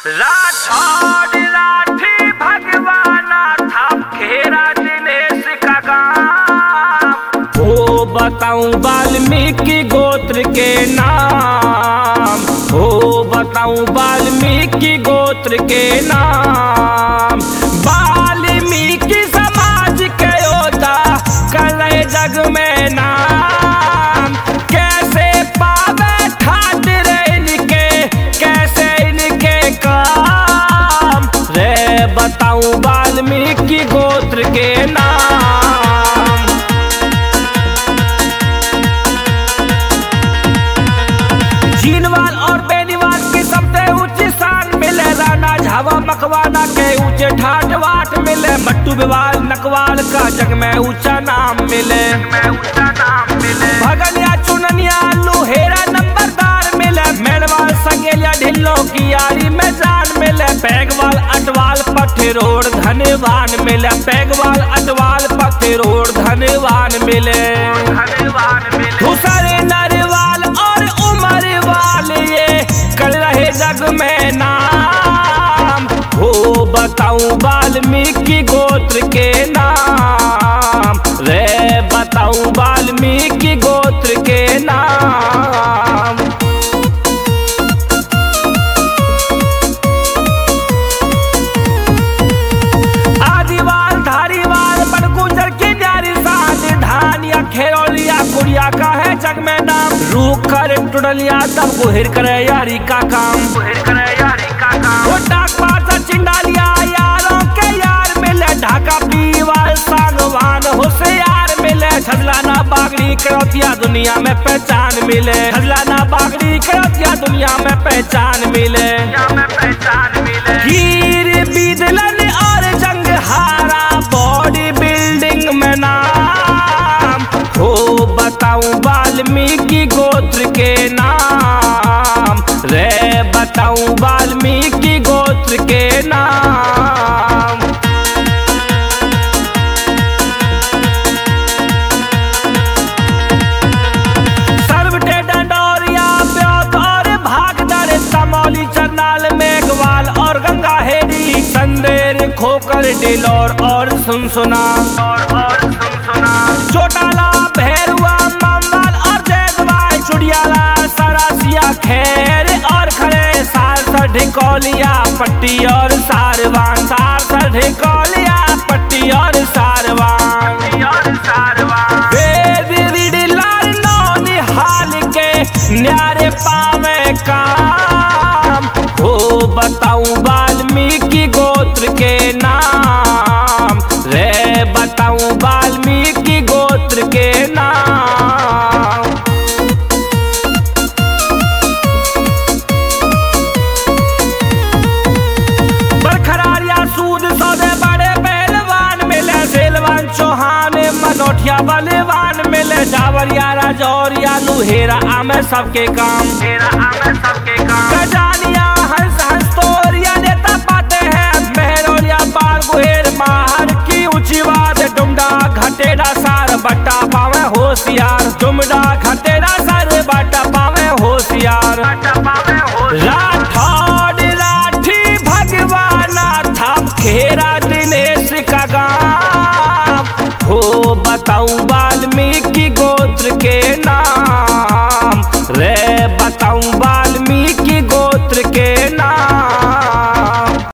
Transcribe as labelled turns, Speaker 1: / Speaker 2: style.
Speaker 1: राठौड़ लाठी भगवाना था खेरा दिनेश का गांव। हो बताऊं वाल्मीकि गोत्र के नाम, हो बताऊं वाल्मीकि गोत्र के नाम। वाल्मीकि समाज के योद्धा करे जग में नाम। कैसे पावे खातिर इनके, कैसे इनके काम। रे बताऊं वाल्मीकि गोत्र के नाम। जीनवाल और बेनीवाल की सबसे ऊंची शान मिले। राणा झावा मकवाना के ऊंचे ठाट वाट मिले। मट्टू बिवाल नकवाल का जग में ऊंचा नाम मिले। भगनिया चुननिया लुहेरा नंबरदार मिले। मेड़वाल संगेलिया ढिल्लों की यारी में जान मिले। पैगवाल अटवाल पठरोड़ धनवान मिले। पैगवाल अटवाल पठरोड़ धनवान मिले। दूसरे नरवाल और उमरवाल ये कर रहे जग में नाम। हो बताऊं वाल्मीकि गोत्र के नाम। रे बताऊं वाल्मीकि गोत्र के नाम। आदिवाल धारीवाल बड़गुजर की न्यारी साथ। धानिया खेरोलिया कुड़िया का है जग में नाम। रूख कर टुडलिया तब गुहिर करे यारी का काम। चिंडालिया यारों के यार मिले। ढाका पीवाल सांगवान होशियार मिले। झजलाना बागड़ी करौतिया दुनिया में पहचान मिले। झजलाना बागड़ी करौतिया दुनिया में पहचान मिले। हीर बीदलन और जंग हारा बॉडी बिल्डिंग में नाम। हो बताऊं वाल्मीकि गोत्र के नाम। रे बताऊं वाल्मीकि गोत्र के नाम। सरवटे डंडोरिया ब्योत और भागदर। समौली चरनाल मेघवाल और गंगा हेरी। संदेर खोकर डिलौर और सुनसुना। चोटाला भैरुआ ममवाल और जैदवाल। चुड़ियाला सरासिया खैर और खड़े। सारसर ढिकोलिया पट्टी और सारवान। सारसर ढिकोलिया पट्टी और सारवान। वेद रिडलाल नौनिहाल के न्यारे पावे काम। हो बताऊं वाल्मीकि गोत्र के नाम। रे बताऊं वाल्मीकि गोत्र के नाम। बरखरारिया सूद सौदे बड़े पहलवान मिले। सेलवान चौहान मनोठिया बलवान मिले। जावरिया राजौरिया लुहेरा आमे सबके काम। गजानिया हंस हंस तोरिया नेता पाते हैं। मेहरोलिया पार गुहेर माहर की ऊंची बात। डुमडा घटेड़ा सार बट्टा पावे होशियार। डुमडा